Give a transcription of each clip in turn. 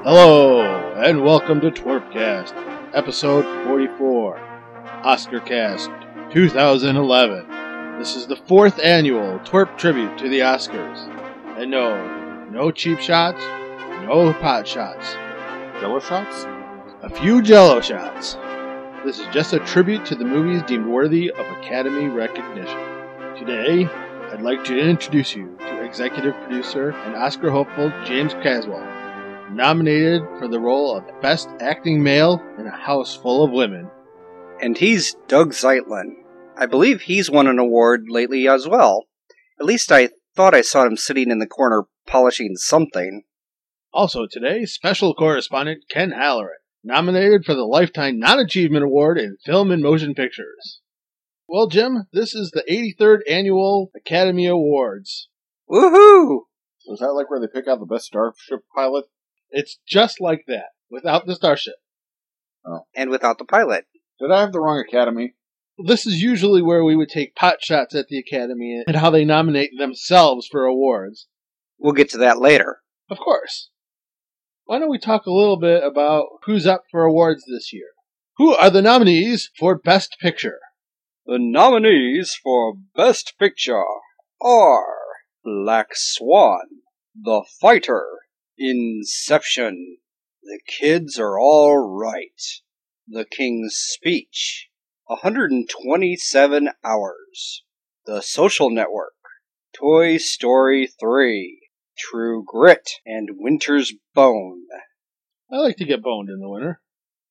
Hello, and welcome to Twerpcast, episode 44, OscarCast 2011. This is the 4th annual Twerp tribute to the Oscars. And no cheap shots, no pot shots. Jello shots? A few Jello shots. This is just a tribute to the movies deemed worthy of Academy recognition. Today, I'd like to introduce you to executive producer and Oscar hopeful James Caswell, nominated for the role of Best Acting Male in a House Full of Women. And he's Doug Zeitlin. I believe he's won an award lately as well. At least I thought I saw him sitting in the corner polishing something. Also today, special correspondent Ken Halloran, nominated for the Lifetime Non-Achievement Award in Film and Motion Pictures. Well, Jim, this is the 83rd Annual Academy Awards. Woohoo! So is that like where they pick out the best starship pilot? It's just like that, without the starship. Oh. And without the pilot. Did I have the wrong Academy? This is usually where we would take pot shots at the Academy and how they nominate themselves for awards. We'll get to that later. Of course. Why don't we talk a little bit about who's up for awards this year? Who are the nominees for Best Picture? The nominees for Best Picture are Black Swan, The Fighter, Inception, The Kids Are All Right, The King's Speech, 127 Hours, The Social Network, Toy Story 3, True Grit, and Winter's Bone. I like to get boned in the winter.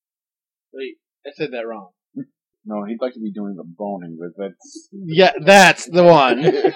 Wait, I said that wrong. No, he'd like to be doing the boning, but that's... Yeah, that's the one.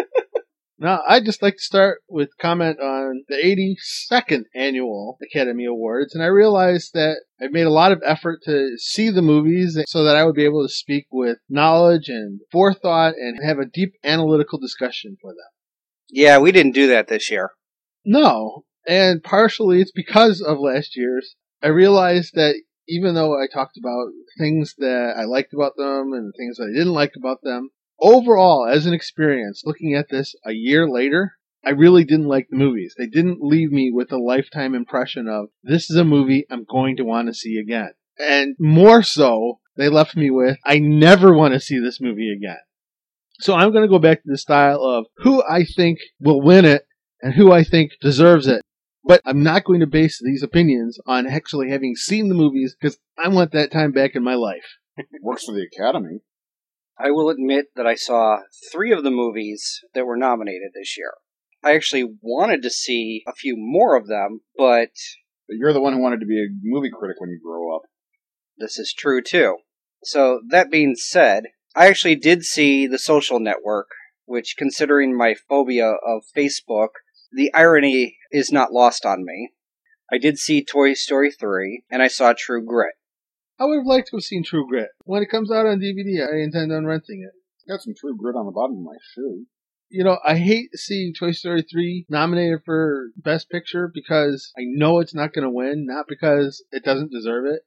Now, I'd just like to start with comment on the 82nd Annual Academy Awards, and I realized that I've made a lot of effort to see the movies so that I would be able to speak with knowledge and forethought and have a deep analytical discussion for them. Yeah, we didn't do that this year. No, and partially it's because of last year's. I realized that even though I talked about things that I liked about them and things that I didn't like about them, overall, as an experience, looking at this a year later, I really didn't like the movies. They didn't leave me with a lifetime impression of, this is a movie I'm going to want to see again. And more so, they left me with, I never want to see this movie again. So I'm going to go back to the style of who I think will win it and who I think deserves it. But I'm not going to base these opinions on actually having seen the movies because I want that time back in my life. Works for the Academy. I will admit that I saw 3 of the movies that were nominated this year. I actually wanted to see a few more of them, but you're the one who wanted to be a movie critic when you grow up. This is true, too. So, that being said, I actually did see The Social Network, which, considering my phobia of Facebook, the irony is not lost on me. I did see Toy Story 3, and I saw True Grit. I would have liked to have seen True Grit. When it comes out on DVD, I intend on renting it. Got some True Grit on the bottom of my shoe. You know, I hate seeing Toy Story 3 nominated for Best Picture because I know it's not going to win, not because it doesn't deserve it.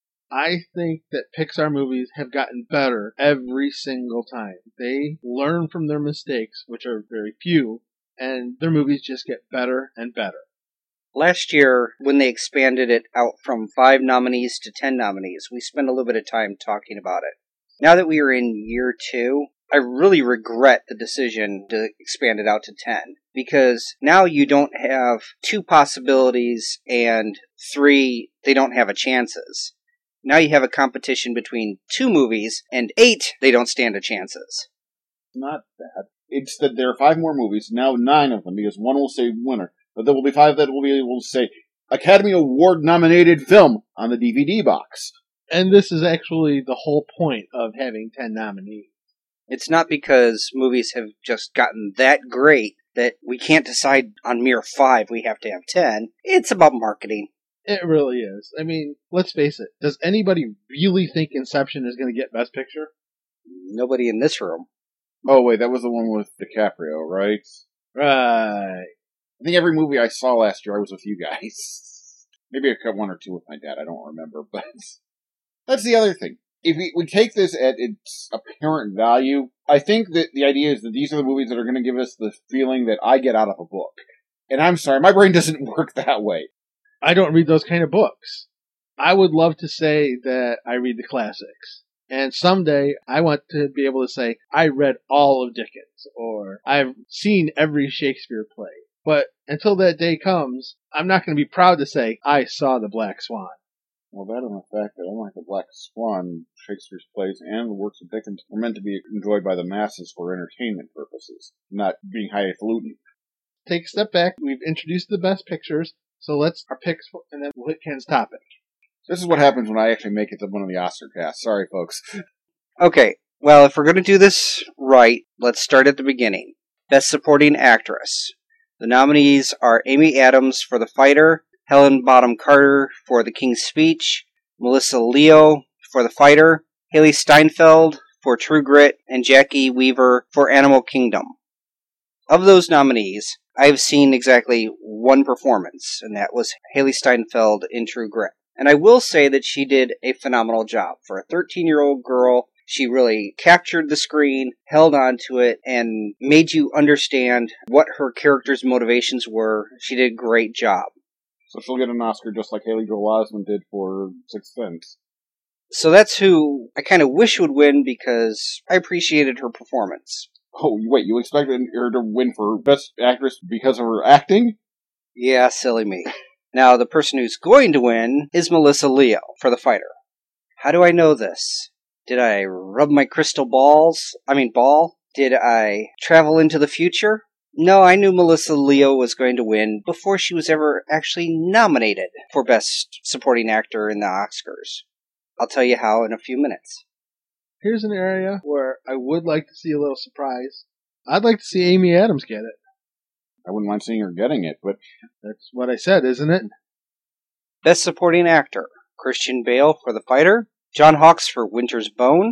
I think that Pixar movies have gotten better every single time. They learn from their mistakes, which are very few, and their movies just get better and better. Last year, when they expanded it out from 5 nominees to 10 nominees, we spent a little bit of time talking about it. Now that we are in year 2, I really regret the decision to expand it out to 10. Because now you don't have 2 possibilities and 3, they don't have a chances. Now you have a competition between 2 movies and 8, they don't stand a chances. Not bad. It's that there are 5 more movies, now 9 of them, because one will say winner. But there will be 5 that will be able to say Academy Award nominated film on the DVD box. And this is actually the whole point of having 10 nominees. It's not because movies have just gotten that great that we can't decide on mere 5, we have to have 10. It's about marketing. It really is. I mean, let's face it. Does anybody really think Inception is going to get Best Picture? Nobody in this room. Oh, wait, that was the one with DiCaprio, right? Right. I think every movie I saw last year, I was with you guys. Maybe I cut 1 or 2 with my dad, I don't remember, but that's the other thing. If we take this at its apparent value, I think that the idea is that these are the movies that are going to give us the feeling that I get out of a book. And I'm sorry, my brain doesn't work that way. I don't read those kind of books. I would love to say that I read the classics. And someday I want to be able to say, I read all of Dickens, or I've seen every Shakespeare play. But until that day comes, I'm not going to be proud to say, I saw the Black Swan. Well, that and the fact that unlike the Black Swan, Shakespeare's plays and the works of Dickens were meant to be enjoyed by the masses for entertainment purposes, not being highfalutin. Take a step back. We've introduced the best pictures, so let's our picks, and then we'll hit Ken's topic. This is what happens when I actually make it to one of the Oscar casts. Sorry, folks. Okay, well, if we're going to do this right, let's start at the beginning. Best Supporting Actress. The nominees are Amy Adams for The Fighter, Helen Bonham Carter for The King's Speech, Melissa Leo for The Fighter, Haley Steinfeld for True Grit, and Jackie Weaver for Animal Kingdom. Of those nominees, I have seen exactly one performance, and that was Haley Steinfeld in True Grit. And I will say that she did a phenomenal job. For a 13-year-old girl, she really captured the screen, held on to it, and made you understand what her character's motivations were. She did a great job. So she'll get an Oscar just like Haley Joel Osment did for Sixth Sense. So that's who I kind of wish would win because I appreciated her performance. Oh, wait, you expected her to win for Best Actress because of her acting? Yeah, silly me. Now, the person who's going to win is Melissa Leo for The Fighter. How do I know this? Did I rub my crystal ball? Did I travel into the future? No, I knew Melissa Leo was going to win before she was ever actually nominated for Best Supporting Actor in the Oscars. I'll tell you how in a few minutes. Here's an area where I would like to see a little surprise. I'd like to see Amy Adams get it. I wouldn't mind seeing her getting it, but That's what I said, isn't it? Best Supporting Actor, Christian Bale for The Fighter, John Hawkes for Winter's Bone.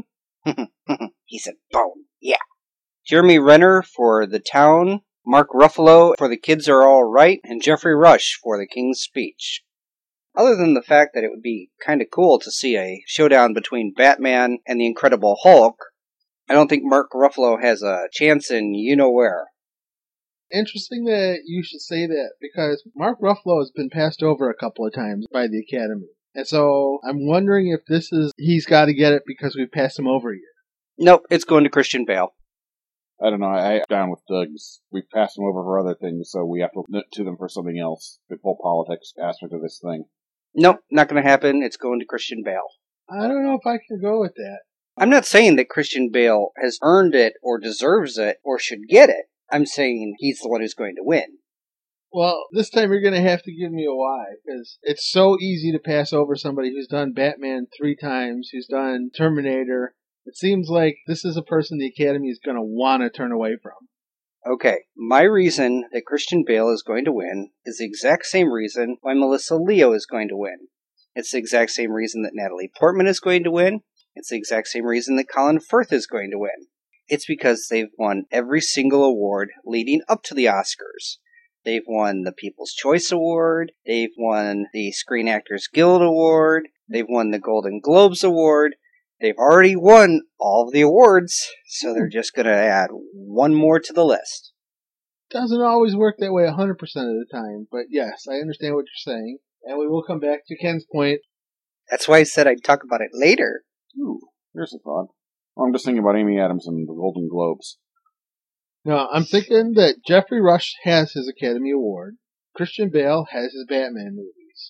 He said bone, yeah. Jeremy Renner for The Town, Mark Ruffalo for The Kids Are All Right, and Jeffrey Rush for The King's Speech. Other than the fact that it would be kind of cool to see a showdown between Batman and the Incredible Hulk, I don't think Mark Ruffalo has a chance in you-know-where. Interesting that you should say that, because Mark Ruffalo has been passed over a couple of times by the Academy. And so I'm wondering if this is, he's got to get it because we passed him over here. Nope, it's going to Christian Bale. I don't know, I'm down with Doug's. We've passed him over for other things, so we have to look to them for something else. The whole politics aspect of this thing. Nope, not going to happen. It's going to Christian Bale. I don't know if I can go with that. I'm not saying that Christian Bale has earned it or deserves it or should get it. I'm saying he's the one who's going to win. Well, this time you're going to have to give me a why, because it's so easy to pass over somebody who's done Batman 3 times, who's done Terminator. It seems like this is a person the Academy is going to want to turn away from. Okay, my reason that Christian Bale is going to win is the exact same reason why Melissa Leo is going to win. It's the exact same reason that Natalie Portman is going to win. It's the exact same reason that Colin Firth is going to win. It's because they've won every single award leading up to the Oscars. They've won the People's Choice Award. They've won the Screen Actors Guild Award. They've won the Golden Globes Award. They've already won all of the awards, so they're just going to add one more to the list. Doesn't always work that way 100% of the time, but yes, I understand what you're saying, and we will come back to Ken's point. That's why I said I'd talk about it later. Ooh, here's a thought. I'm just thinking about Amy Adams and the Golden Globes. No, I'm thinking that Jeffrey Rush has his Academy Award. Christian Bale has his Batman movies.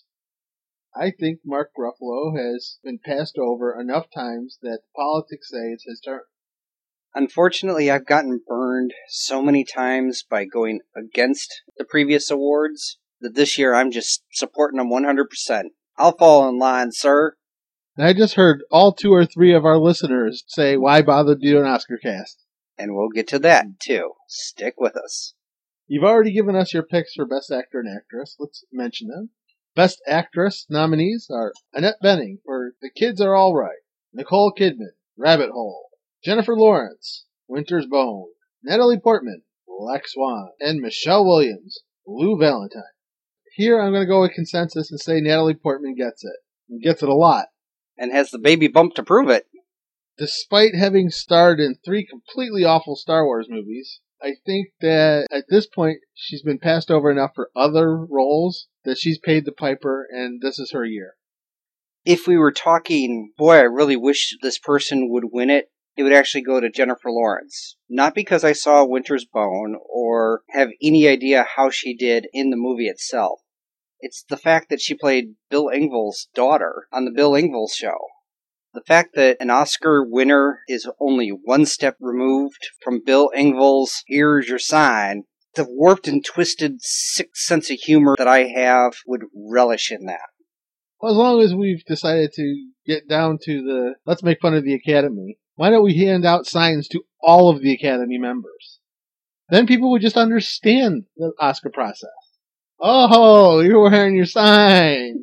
I think Mark Ruffalo has been passed over enough times that the politics say it's his turn. Unfortunately, I've gotten burned so many times by going against the previous awards that this year I'm just supporting them 100%. I'll fall in line, sir. And I just heard all 2 or 3 of our listeners say, why bother to do an Oscar cast? And we'll get to that, too. Stick with us. You've already given us your picks for Best Actor and Actress. Let's mention them. Best Actress nominees are Annette Bening for The Kids Are All Right, Nicole Kidman, Rabbit Hole, Jennifer Lawrence, Winter's Bone, Natalie Portman, Black Swan, and Michelle Williams, Blue Valentine. Here I'm going to go with consensus and say Natalie Portman gets it. And gets it a lot. And has the baby bump to prove it. Despite having starred in 3 completely awful Star Wars movies, I think that at this point, she's been passed over enough for other roles that she's paid the piper, and this is her year. If we were talking, boy, I really wish this person would win it, it would actually go to Jennifer Lawrence. Not because I saw Winter's Bone or have any idea how she did in the movie itself. It's the fact that she played Bill Engvall's daughter on the Bill Engvall Show. The fact that an Oscar winner is only one step removed from Bill Engvall's Here's Your Sign, the warped and twisted, sick sense of humor that I have would relish in that. Well, as long as we've decided to get down to the let's make fun of the Academy, why don't we hand out signs to all of the Academy members? Then people would just understand the Oscar process. Oh, you're wearing your sign.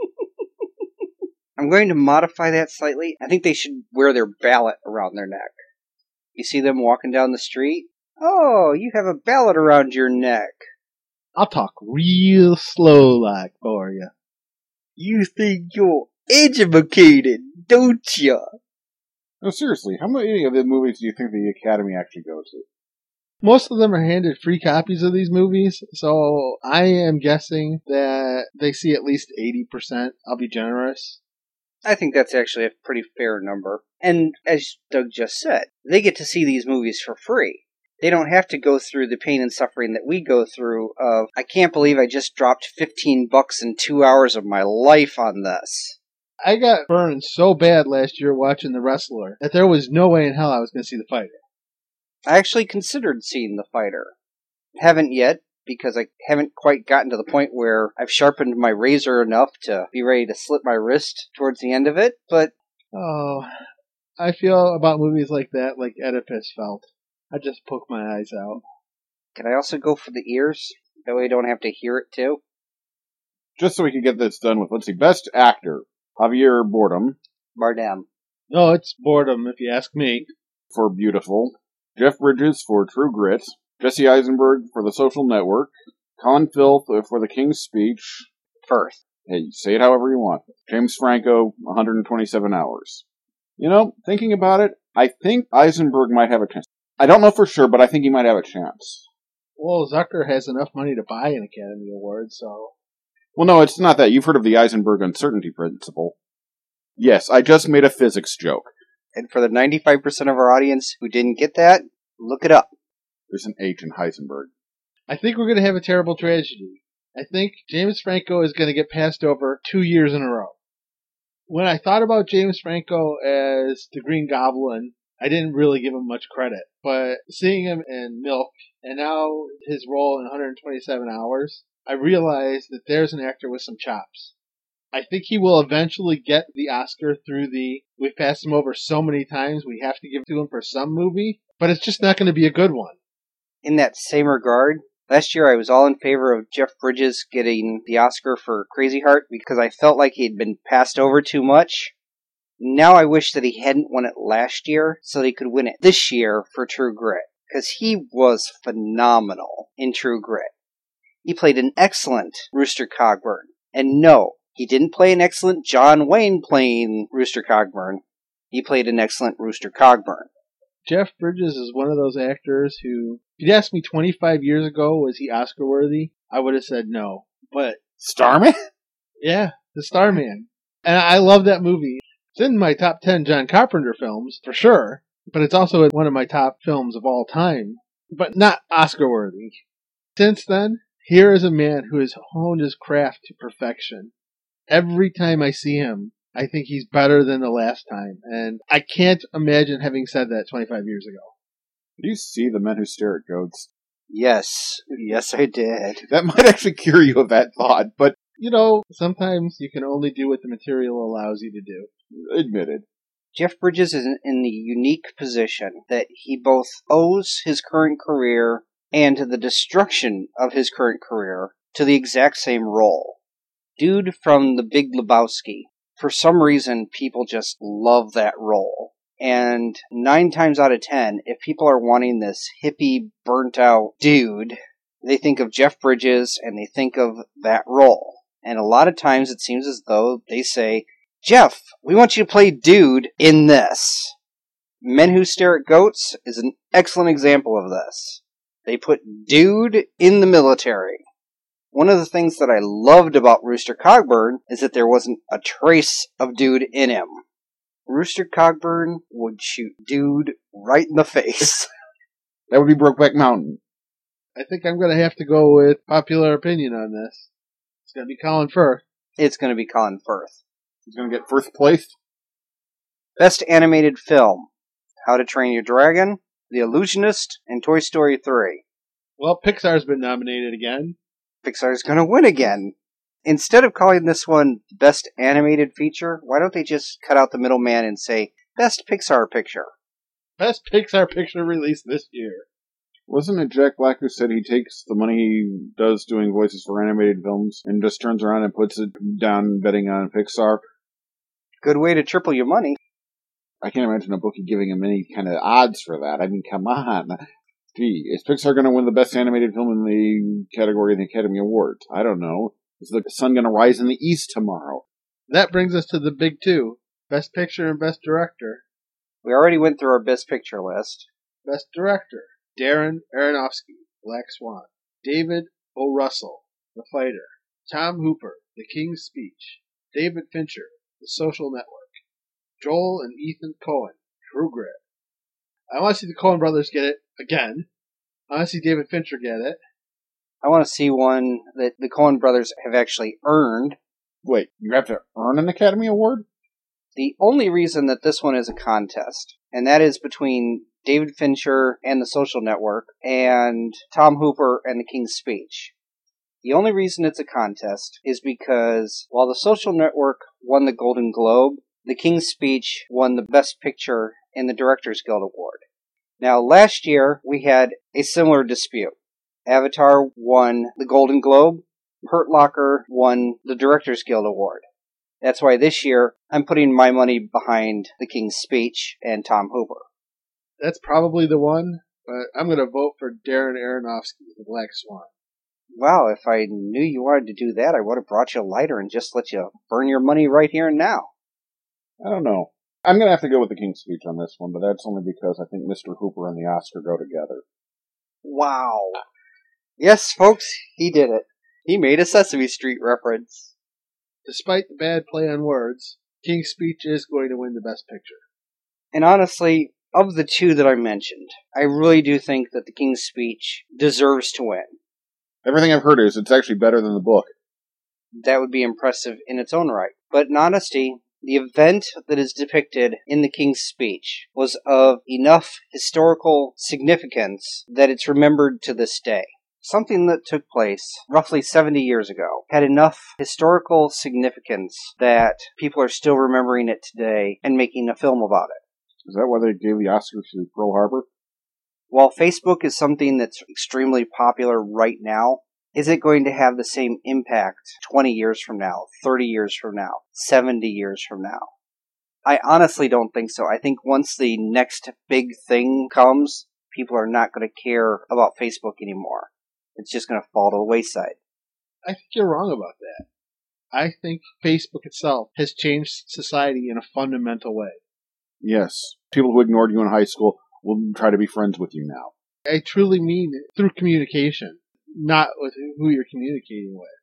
I'm going to modify that slightly. I think they should wear their ballot around their neck. You see them walking down the street? Oh, you have a ballot around your neck. I'll talk real slow like for you. You think you're educated, don't ya? No, seriously, how many of the movies do you think the Academy actually goes to? Most of them are handed free copies of these movies, so I am guessing that they see at least 80%. I'll be generous. I think that's actually a pretty fair number. And as Doug just said, they get to see these movies for free. They don't have to go through the pain and suffering that we go through of, I can't believe I just dropped $15 in 2 hours of my life on this. I got burned so bad last year watching The Wrestler that there was no way in hell I was going to see The Fighter. I actually considered seeing The Fighter. Haven't yet, because I haven't quite gotten to the point where I've sharpened my razor enough to be ready to slit my wrist towards the end of it, but... Oh, I feel about movies like that like Oedipus felt. I just poke my eyes out. Can I also go for the ears? That way I don't have to hear it too? Just so we can get this done with, let's see, Best Actor, Javier Bardem. Bardem. No, it's boredom if you ask me. For Beautiful. Jeff Bridges for True Grit. Jesse Eisenberg for The Social Network. Colin Firth for The King's Speech. Firth. Hey, say it however you want. James Franco, 127 Hours. You know, thinking about it, I think Eisenberg might have a chance. I don't know for sure, but I think he might have a chance. Well, Zucker has enough money to buy an Academy Award, so... Well, no, it's not that. You've heard of the Eisenberg uncertainty principle. Yes, I just made a physics joke. And for the 95% of our audience who didn't get that, look it up. There's an H in Heisenberg. I think we're going to have a terrible tragedy. I think James Franco is going to get passed over 2 years in a row. When I thought about James Franco as the Green Goblin, I didn't really give him much credit. But seeing him in Milk, and now his role in 127 Hours, I realized that there's an actor with some chops. I think he will eventually get the Oscar through we've passed him over so many times, we have to give it to him for some movie, but it's just not going to be a good one. In that same regard, last year I was all in favor of Jeff Bridges getting the Oscar for Crazy Heart because I felt like he'd been passed over too much. Now I wish that he hadn't won it last year so that he could win it this year for True Grit, because he was phenomenal in True Grit. He played an excellent Rooster Cogburn, and no, he didn't play an excellent John Wayne playing Rooster Cogburn. He played an excellent Rooster Cogburn. Jeff Bridges is one of those actors who, if you'd asked me 25 years ago, was he Oscar worthy? I would have said no. But Starman? Yeah, The Starman. And I love that movie. It's in my top 10 John Carpenter films, for sure. But it's also one of my top films of all time. But not Oscar worthy. Since then, here is a man who has honed his craft to perfection. Every time I see him, I think he's better than the last time. And I can't imagine having said that 25 years ago. Did you see The Men Who Stare at Goats? Yes. Yes, I did. That might actually cure you of that thought, but... You know, sometimes you can only do what the material allows you to do. Admitted. Jeff Bridges is in the unique position that he both owes his current career and the destruction of his current career to the exact same role. Dude from The Big Lebowski. For some reason, people just love that role. And 9 times out of 10, if people are wanting this hippie, burnt-out dude, they think of Jeff Bridges and they think of that role. And a lot of times it seems as though they say, Jeff, we want you to play dude in this. Men Who Stare at Goats is an excellent example of this. They put Dude in the military. One of the things that I loved about Rooster Cogburn is that there wasn't a trace of Dude in him. Rooster Cogburn would shoot Dude right in the face. That would be Brokeback Mountain. I think I'm going to have to go with popular opinion on this. It's going to be Colin Firth. It's going to be Colin Firth. He's going to get first place. Best animated film: How to Train Your Dragon, The Illusionist, and Toy Story 3. Well, Pixar's been nominated again. Pixar's going to win again. Instead of calling this one Best Animated Feature, why don't they just cut out the middleman and say Best Pixar Picture? Best Pixar picture released this year. Wasn't it Jack Black who said he takes the money he does doing voices for animated films and just turns around and puts it down betting on Pixar? Good way to triple your money. I can't imagine a bookie giving him any kind of odds for that. I mean, come on. Gee, is Pixar going to win the Best Animated Film in the category of the Academy Awards? I don't know. Is the sun going to rise in the east tomorrow? That brings us to the big two. Best Picture and Best Director. We already went through our Best Picture list. Best Director: Darren Aronofsky, Black Swan. David O. Russell, The Fighter. Tom Hooper, The King's Speech. David Fincher, The Social Network. Joel and Ethan Coen, True Grit. I want to see the Coen brothers get it again. I want to see David Fincher get it. I want to see one that the Coen brothers have actually earned. Wait, you have to earn an Academy Award? The only reason that this one is a contest, and that is between David Fincher and The Social Network, and Tom Hooper and The King's Speech. The only reason it's a contest is because while The Social Network won the Golden Globe, The King's Speech won the Best Picture in the Directors Guild Award. Now, last year, we had a similar dispute. Avatar won the Golden Globe, Hurt Locker won the Directors Guild Award. That's why this year, I'm putting my money behind The King's Speech and Tom Hooper. That's probably the one, but I'm going to vote for Darren Aronofsky, The Black Swan. Wow, if I knew you wanted to do that, I would have brought you a lighter and just let you burn your money right here and now. I don't know. I'm going to have to go with The King's Speech on this one, but that's only because I think Mr. Hooper and the Oscar go together. Wow. Yes, folks, he did it. He made a Sesame Street reference. Despite the bad play on words, King's Speech is going to win the Best Picture. And honestly, of the two that I mentioned, I really do think that The King's Speech deserves to win. Everything I've heard is it's actually better than the book. That would be impressive in its own right. But in honesty, the event that is depicted in The King's Speech was of enough historical significance that it's remembered to this day. Something that took place roughly 70 years ago had enough historical significance that people are still remembering it today and making a film about it. Is that why they gave the Oscar to Pearl Harbor? While Facebook is something that's extremely popular right now, is it going to have the same impact 20 years from now, 30 years from now, 70 years from now? I honestly don't think so. I think once the next big thing comes, people are not going to care about Facebook anymore. It's just going to fall to the wayside. I think you're wrong about that. I think Facebook itself has changed society in a fundamental way. Yes. People who ignored you in high school will try to be friends with you now. I truly mean it through communication, not with who you're communicating with.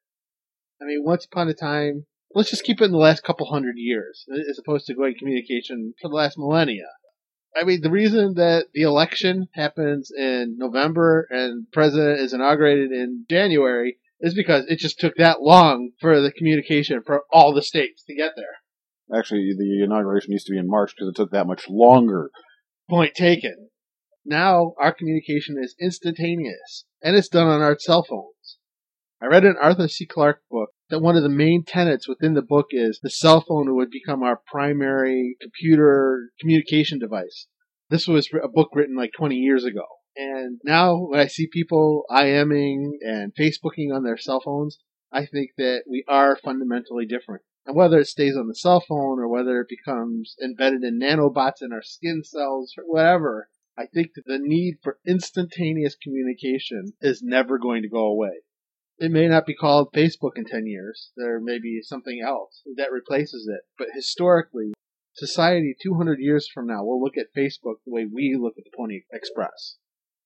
I mean, once upon a time, let's just keep it in the last couple hundred years, as opposed to going communication for the last millennia. I mean, the reason that the election happens in November and president is inaugurated in January is because it just took that long for the communication for all the states to get there. Actually, the inauguration used to be in March because it took that much longer. Point taken. Now, our communication is instantaneous, and it's done on our cell phones. I read an Arthur C. Clarke book that one of the main tenets within the book is the cell phone would become our primary computer communication device. This was a book written like 20 years ago. And now when I see people IMing and Facebooking on their cell phones, I think that we are fundamentally different. And whether it stays on the cell phone or whether it becomes embedded in nanobots in our skin cells or whatever, I think that the need for instantaneous communication is never going to go away. It may not be called Facebook in 10 years. There may be something else that replaces it. But historically, society 200 years from now will look at Facebook the way we look at the Pony Express.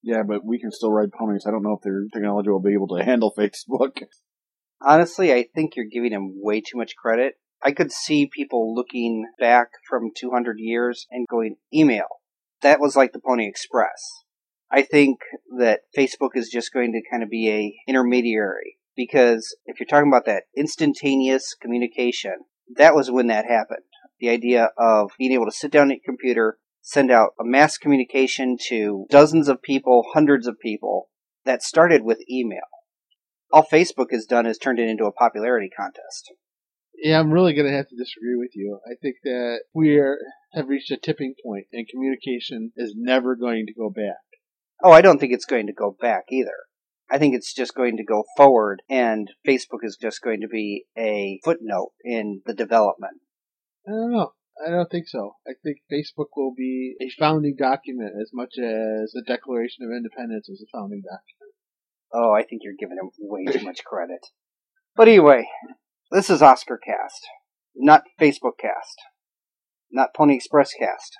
Yeah, but we can still ride ponies. I don't know if their technology will be able to handle Facebook. Honestly, I think you're giving him way too much credit. I could see people looking back from 200 years and going, email. That was like the Pony Express. I think that Facebook is just going to kind of be a intermediary, because if you're talking about that instantaneous communication, that was when that happened. The idea of being able to sit down at your computer, send out a mass communication to dozens of people, hundreds of people, that started with email. All Facebook has done is turned it into a popularity contest. Yeah, I'm really going to have to disagree with you. I think that have reached a tipping point, and communication is never going to go back. Oh, I don't think it's going to go back either. I think it's just going to go forward, and Facebook is just going to be a footnote in the development. I don't know. I don't think so. I think Facebook will be a founding document as much as the Declaration of Independence was a founding document. Oh, I think you're giving him way too much credit. But anyway, this is Oscar Cast, not Facebook Cast, not Pony Express Cast.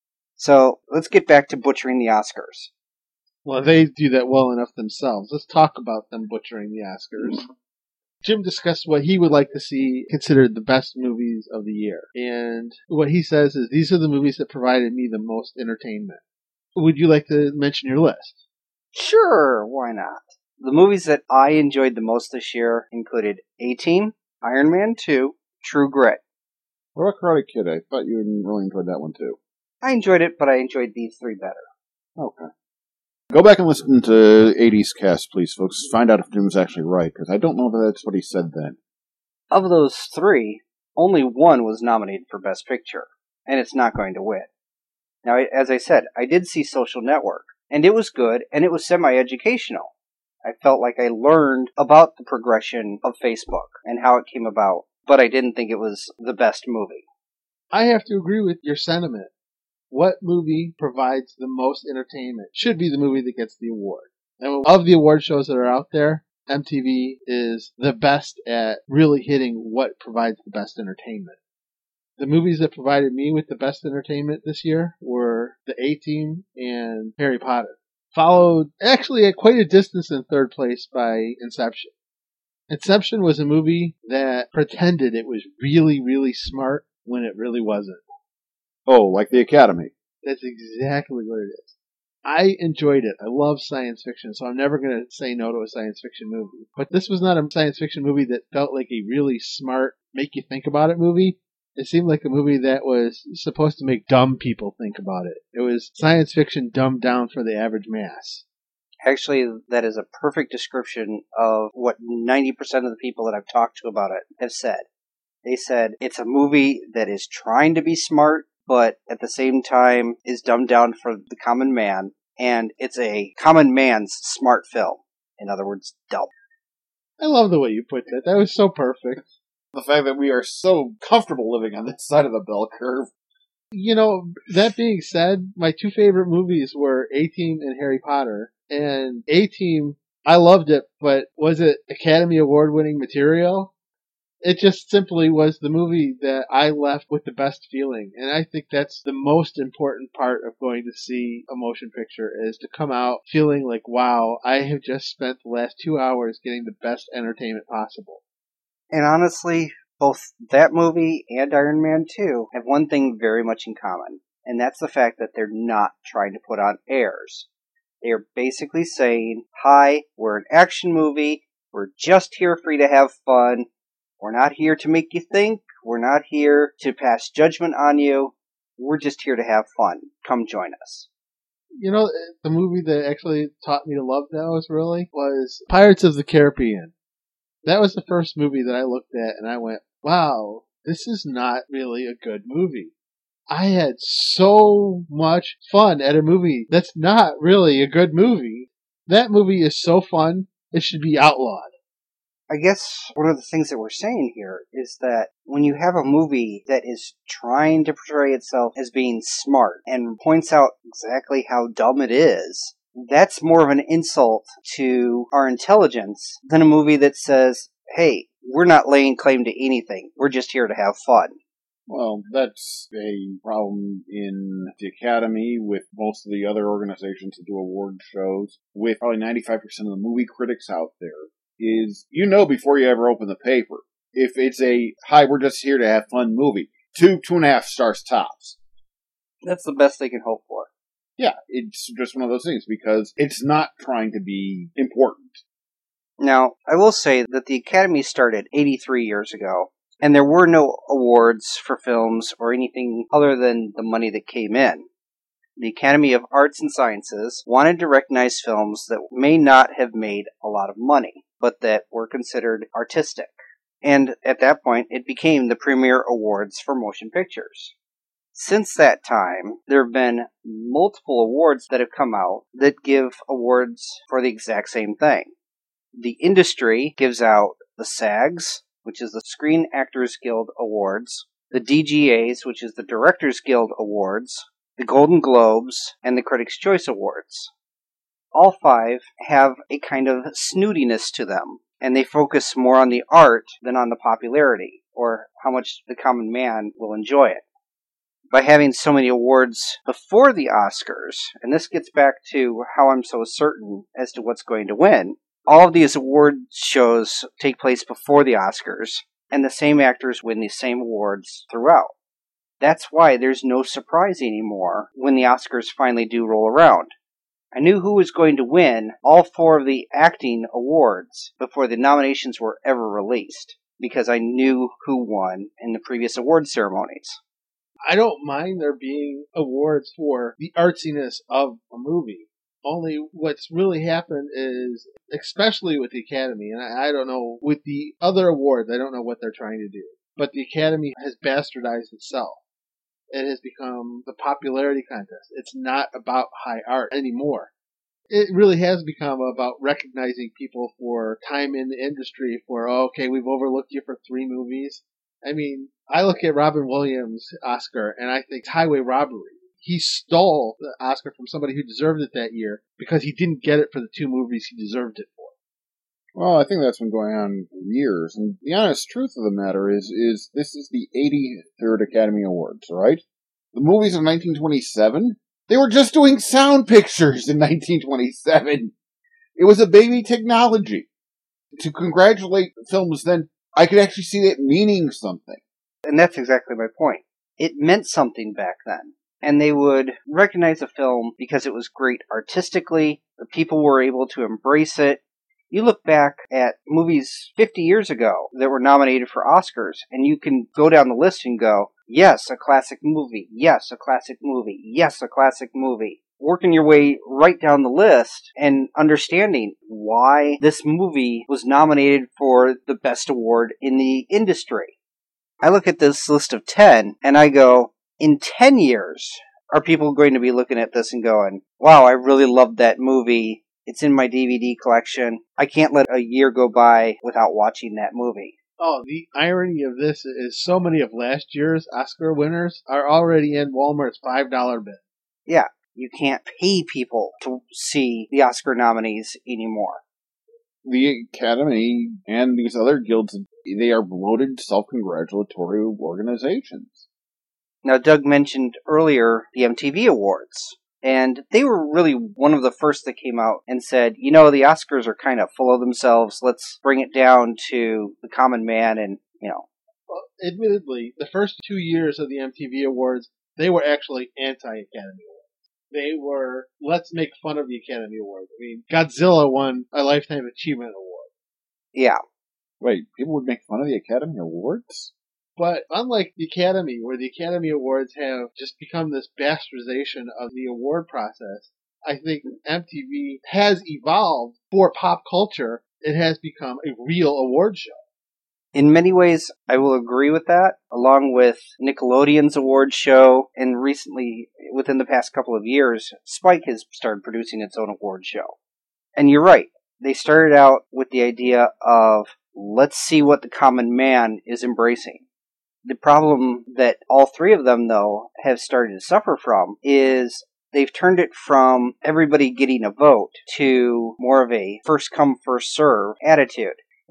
So let's get back to butchering the Oscars. Well, they do that well enough themselves. Let's talk about them butchering the Oscars. Jim discussed what he would like to see considered the best movies of the year. And what he says is, these are the movies that provided me the most entertainment. Would you like to mention your list? Sure, why not? The movies that I enjoyed the most this year included A-Team, Iron Man 2, True Grit. What about Karate Kid? I thought you really enjoyed that one too. I enjoyed it, but I enjoyed these three better. Okay. Go back and listen to 80s Cast, please, folks. Find out if Jim was actually right, because I don't know if that's what he said then. Of those three, only one was nominated for Best Picture, and it's not going to win. Now, as I said, I did see Social Network, and it was good, and it was semi-educational. I felt like I learned about the progression of Facebook and how it came about, but I didn't think it was the best movie. I have to agree with your sentiment. What movie provides the most entertainment should be the movie that gets the award. And of the award shows that are out there, MTV is the best at really hitting what provides the best entertainment. The movies that provided me with the best entertainment this year were The A-Team and Harry Potter, followed actually at quite a distance in third place by Inception. Inception was a movie that pretended it was really, really smart when it really wasn't. Oh, like the Academy. That's exactly what it is. I enjoyed it. I love science fiction, so I'm never going to say no to a science fiction movie. But this was not a science fiction movie that felt like a really smart, make you think about it movie. It seemed like a movie that was supposed to make dumb people think about it. It was science fiction dumbed down for the average mass. Actually, that is a perfect description of what 90% of the people that I've talked to about it have said. They said it's a movie that is trying to be smart, but at the same time is dumbed down for the common man, and it's a common man's smart film. In other words, dumb. I love the way you put that. That was so perfect. The fact that we are so comfortable living on this side of the bell curve. You know, that being said, my two favorite movies were A-Team and Harry Potter. And A-Team, I loved it, but was it Academy Award-winning material? It just simply was the movie that I left with the best feeling. And I think that's the most important part of going to see a motion picture, is to come out feeling like, wow, I have just spent the last 2 hours getting the best entertainment possible. And honestly, both that movie and Iron Man 2 have one thing very much in common, and that's the fact that they're not trying to put on airs. They are basically saying, hi, we're an action movie, we're just here for you to have fun, we're not here to make you think, we're not here to pass judgment on you, we're just here to have fun. Come join us. You know, the movie that actually taught me to love those, really, was Pirates of the Caribbean. That was the first movie that I looked at and I went, wow, this is not really a good movie. I had so much fun at a movie that's not really a good movie. That movie is so fun, it should be outlawed. I guess one of the things that we're saying here is that when you have a movie that is trying to portray itself as being smart and points out exactly how dumb it is, that's more of an insult to our intelligence than a movie that says, hey, we're not laying claim to anything. We're just here to have fun. Well, that's a problem in the Academy with most of the other organizations that do award shows, with probably 95% of the movie critics out there, is before you ever open the paper, if it's a, hi, we're just here to have fun movie, 2.5 stars tops. That's the best they can hope for. Yeah, it's just one of those things, because it's not trying to be important. Now, I will say that the Academy started 83 years ago, and there were no awards for films or anything other than the money that came in. The Academy of Arts and Sciences wanted to recognize films that may not have made a lot of money, but that were considered artistic. And at that point, it became the premier awards for motion pictures. Since that time, there have been multiple awards that have come out that give awards for the exact same thing. The industry gives out the SAGs, which is the Screen Actors Guild Awards, the DGAs, which is the Directors Guild Awards, the Golden Globes, and the Critics' Choice Awards. All 5 have a kind of snootiness to them, and they focus more on the art than on the popularity, or how much the common man will enjoy it. By having so many awards before the Oscars, and this gets back to how I'm so certain as to what's going to win, all of these award shows take place before the Oscars, and the same actors win the same awards throughout. That's why there's no surprise anymore when the Oscars finally do roll around. I knew who was going to win all 4 of the acting awards before the nominations were ever released, because I knew who won in the previous award ceremonies. I don't mind there being awards for the artsiness of a movie. Only what's really happened is, especially with the Academy, and I don't know, with the other awards, I don't know what they're trying to do, but the Academy has bastardized itself. It has become the popularity contest. It's not about high art anymore. It really has become about recognizing people for time in the industry, for, okay, we've overlooked you for 3 movies. I mean, I look at Robin Williams' Oscar, and I think it's highway robbery. He stole the Oscar from somebody who deserved it that year because he didn't get it for the 2 movies he deserved it for. Well, I think that's been going on for years, and the honest truth of the matter is this is the 83rd Academy Awards, right? The movies of 1927, they were just doing sound pictures in 1927. It was a baby technology. To congratulate films then, I could actually see that meaning something. And that's exactly my point. It meant something back then. And they would recognize a film because it was great artistically, the people were able to embrace it. You look back at movies 50 years ago that were nominated for Oscars, and you can go down the list and go, yes, a classic movie, yes, a classic movie, yes, a classic movie. Working your way right down the list and understanding why this movie was nominated for the best award in the industry. I look at this list of 10, and I go, in 10 years, are people going to be looking at this and going, wow, I really loved that movie. It's in my DVD collection. I can't let a year go by without watching that movie. Oh, the irony of this is so many of last year's Oscar winners are already in Walmart's $5 bin. Yeah, you can't pay people to see the Oscar nominees anymore. The Academy and these other guilds, they are bloated, self-congratulatory organizations. Now, Doug mentioned earlier the MTV Awards, and they were really one of the first that came out and said, the Oscars are kind of full of themselves, let's bring it down to the common man and, Well, admittedly, the first 2 years of the MTV Awards, they were actually anti-Academy Awards. They were, let's make fun of the Academy Awards. I mean, Godzilla won a Lifetime Achievement Award. Yeah. Wait, people would make fun of the Academy Awards? But unlike the Academy, where the Academy Awards have just become this bastardization of the award process, I think MTV has evolved for pop culture. It has become a real award show. In many ways, I will agree with that, along with Nickelodeon's award show, and recently, within the past couple of years, Spike has started producing its own award show. And you're right, they started out with the idea of, let's see what the common man is embracing. The problem that all 3 of them, though, have started to suffer from is they've turned it from everybody getting a vote to more of a first-come, first-serve attitude.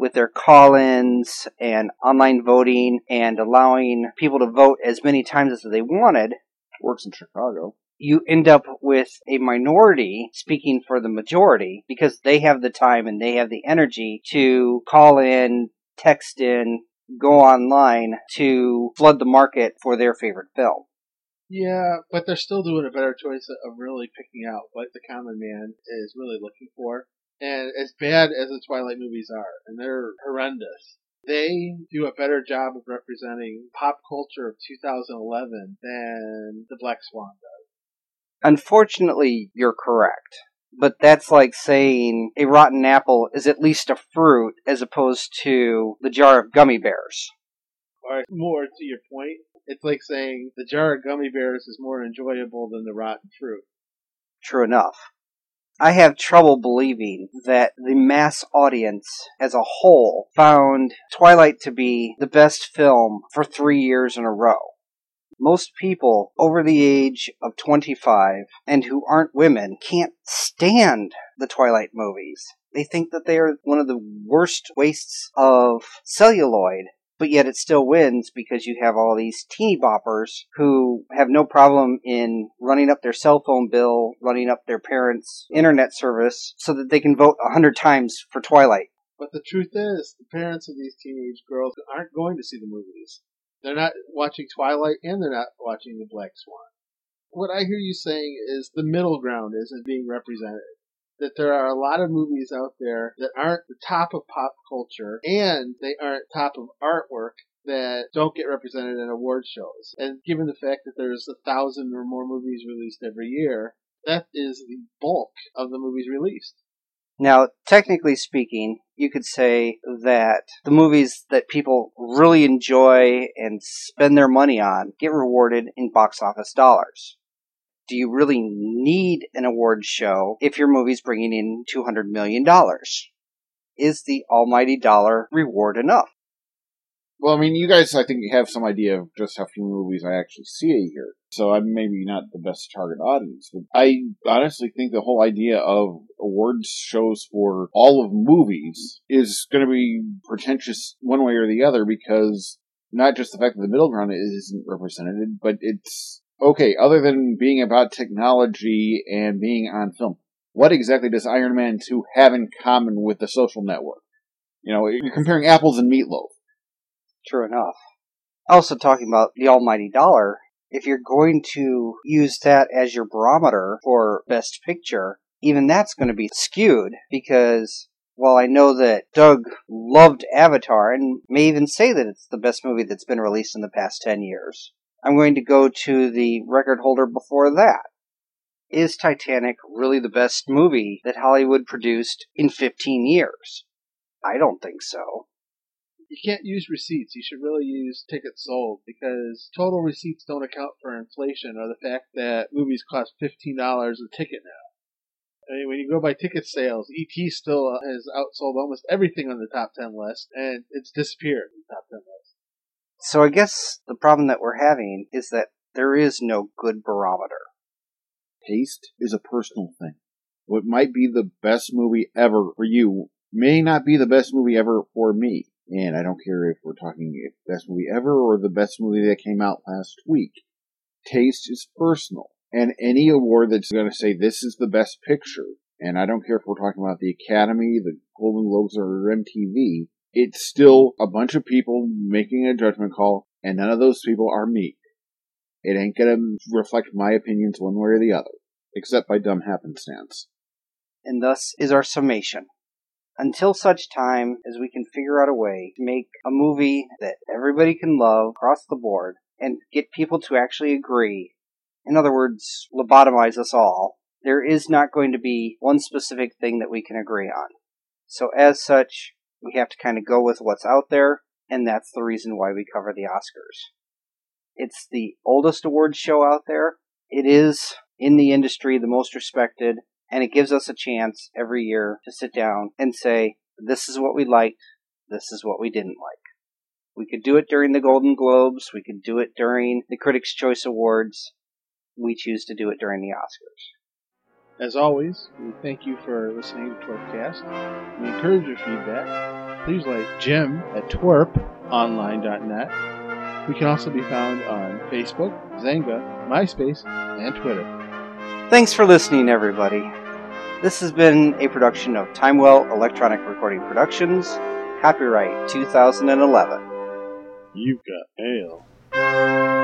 with their call-ins and online voting and allowing people to vote as many times as they wanted, Works in Chicago. you end up with a minority speaking for the majority because they have the time and they have the energy to call in, text in, go online to flood the market for their favorite film. Yeah, but they're still doing a better choice of really picking out what the common man is really looking for. And as bad as the Twilight movies are, and they're horrendous, they do a better job of representing pop culture of 2011 than The Black Swan does. Unfortunately, you're correct. But that's like saying a rotten apple is at least a fruit as opposed to the jar of gummy bears. Or more to your point, it's like saying the jar of gummy bears is more enjoyable than the rotten fruit. True enough. I have trouble believing that the mass audience as a whole found Twilight to be the best film for 3 years in a row. Most people over the age of 25 and who aren't women can't stand the Twilight movies. They think that they are one of the worst wastes of celluloid, but yet it still wins because you have all these teeny boppers who have no problem in running up their cell phone bill, running up their parents' internet service so that they can vote 100 times for Twilight. But the truth is, the parents of these teenage girls aren't going to see the movies. They're not watching Twilight, and they're not watching The Black Swan. What I hear you saying is the middle ground isn't being represented. That there are a lot of movies out there that aren't the top of pop culture, and they aren't top of artwork that don't get represented in award shows. And given the fact that there's 1,000 or more movies released every year, that is the bulk of the movies released. Now, technically speaking, you could say that the movies that people really enjoy and spend their money on get rewarded in box office dollars. Do you really need an award show if your movie's bringing in $200 million? Is the almighty dollar reward enough? Well, I mean, you guys, I think, have some idea of just how few movies I actually see a year. So I'm maybe not the best target audience. But I honestly think the whole idea of awards shows for all of movies is going to be pretentious one way or the other, because not just the fact that the middle ground isn't represented, but it's, okay, other than being about technology and being on film, what exactly does Iron Man 2 have in common with The Social Network? You know, you're comparing apples and meatloaf. True enough. Also talking about the almighty dollar, if you're going to use that as your barometer for Best Picture, even that's going to be skewed, because while I know that Doug loved Avatar and may even say that it's the best movie that's been released in the past 10 years, I'm going to go to the record holder before that. Is Titanic really the best movie that Hollywood produced in 15 years? I don't think so. You can't use receipts. You should really use tickets sold, because total receipts don't account for inflation or the fact that movies cost $15 a ticket now. I mean, when you go by ticket sales, E.T. still has outsold almost everything on the top 10 list, and it's disappeared from the top 10 list. So I guess the problem that we're having is that there is no good barometer. Taste is a personal thing. What might be the best movie ever for you may not be the best movie ever for me. And I don't care if we're talking best movie ever or the best movie that came out last week. Taste is personal. And any award that's going to say this is the best picture, and I don't care if we're talking about the Academy, the Golden Globes, or MTV, it's still a bunch of people making a judgment call, and none of those people are me. It ain't going to reflect my opinions one way or the other, except by dumb happenstance. And thus is our summation. Until such time as we can figure out a way to make a movie that everybody can love across the board and get people to actually agree, in other words, lobotomize us all, there is not going to be one specific thing that we can agree on. So as such, we have to kind of go with what's out there, and that's the reason why we cover the Oscars. It's the oldest awards show out there. It is, in the industry, the most respected. And it gives us a chance every year to sit down and say, this is what we liked, this is what we didn't like. We could do it during the Golden Globes, we could do it during the Critics' Choice Awards. We choose to do it during the Oscars. As always, we thank you for listening to our cast. We encourage your feedback. please like Jim at twerponline.net. We can also be found on Facebook, Zanga, MySpace, and Twitter. Thanks for listening, everybody. This has been a production of Timewell Electronic Recording Productions, copyright 2011. You've got mail.